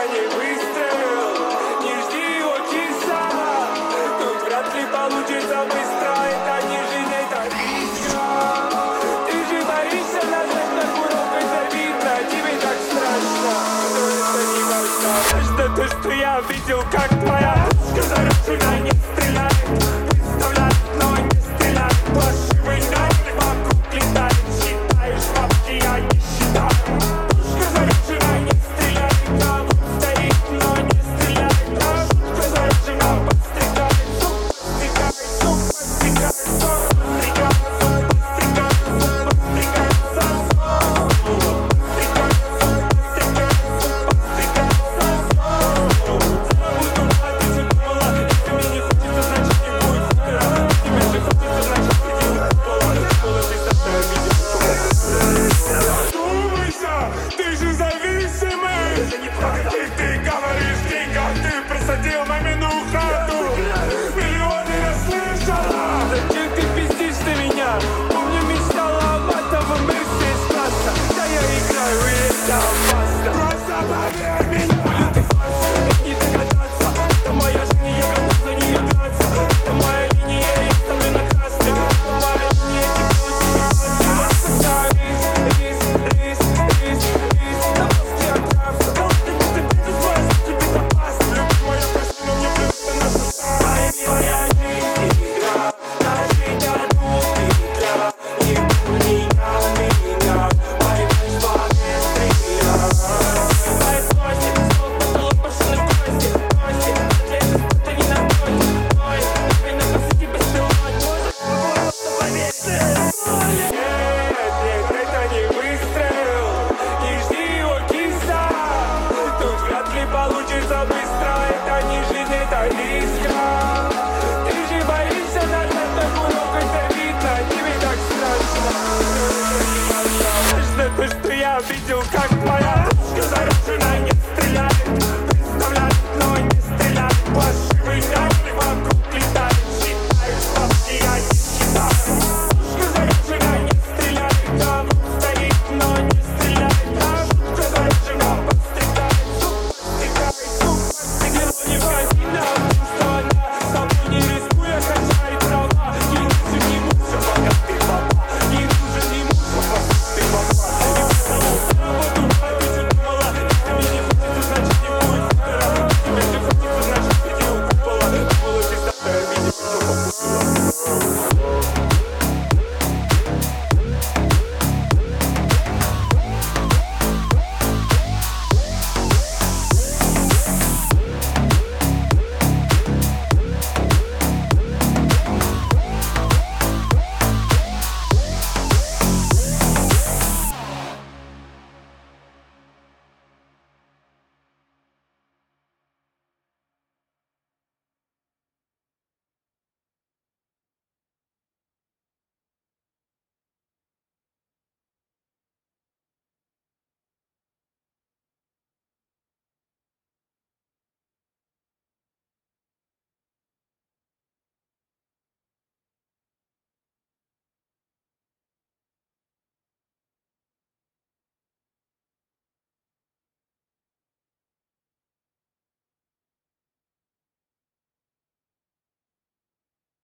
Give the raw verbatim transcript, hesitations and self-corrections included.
это не выстрел. Не жди его, киса. Тут вряд ли получится быстро. Это не жизнь, это игра. Ты же боишься нажать на курок, это видно. Тебе так страшно, но это не важно. Важно то, что я видел, как твоя пушка заряжена, не стреляет. Представляет, но не стреляет. Фальшивый навык вокруг летает. Считаешь бабки, я не считаю. Пушка заряжена, не стреляет. Там стоит, но не стреляет. Пушка заряжена, подстрекает. Суп подстрекает, суп подстрекает. Суп подстрекает, суп подстрекает. Суп подстрекает, сосо. Ты же зависимый! И ты говоришь в деньгах, ты просадил мамину хату! Миллионы расслышала! Зачем ты пиздишь на меня? Помню, мечтала об этом Мерседес класса. Да я играю, и это опасно! Просто поверь меня! Ты фальшивый, не догадаться. Это моя жизнь, и я готов на нее драться. Это моя линия, я ставлю на красный. Это моя линия, тепло тебя рис, рис, рис, рис, рис. На мозге отравка. Ты не забудешь твоя жизнь безопасна. Люби мою машину, мне плюс на состав. Моя жизнь игра, на жизнь одну игра. Не меня, меня, мои мечты без стриля. Мои злости, снова потолок, машины в кости, кости. Отлежу, это не на коте, ой. Теперь на посыке беспилотник. Просто поверь, ты болен. Нет, нет, это не выстрел. Не жди его, киса. Тут вряд ли получится быстро. Это не жизнь, это искра. Ты же боишься нажать на курок, это видно. Тебе так страшно. Важно то, что я видел, как